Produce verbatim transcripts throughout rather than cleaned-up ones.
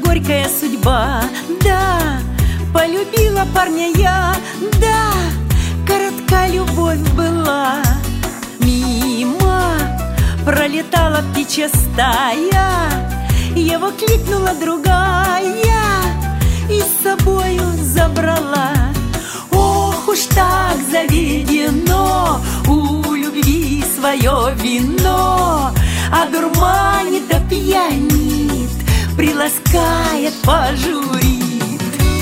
горькая судьба. Да, полюбила парня я, да, коротка любовь была. Мимо пролетала птичья стая, его кликнула другая и с собою забрала. Ох уж так заведено, у любви свое вино, одурманит да пьянит, приласкает, пожурит.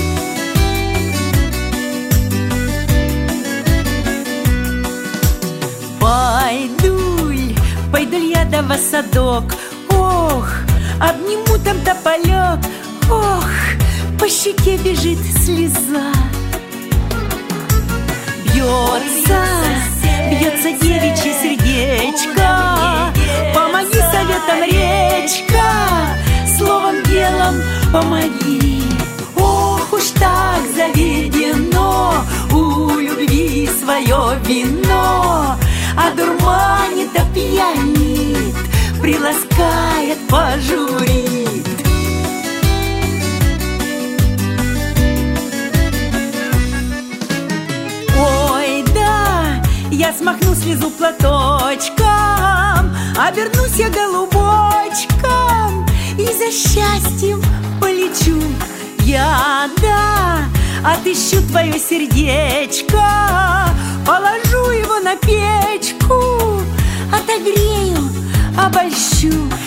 Пойдуль, пойдуль я да во садок, ох, обниму там тополек, ох, по щеке бежит слеза. Бьется, бьется девичье сердечко, помоги советом, речка, словом, делом помоги. Ох уж так заведено, у любви свое вино, одурманит да пьянит, приласкает, пожурит. Ой, да, я смахну слезу платочком, обернусь я голубочком и за счастьем полечу. Я, да, отыщу твое сердечко, положу его на печку, отогрею, обольщу.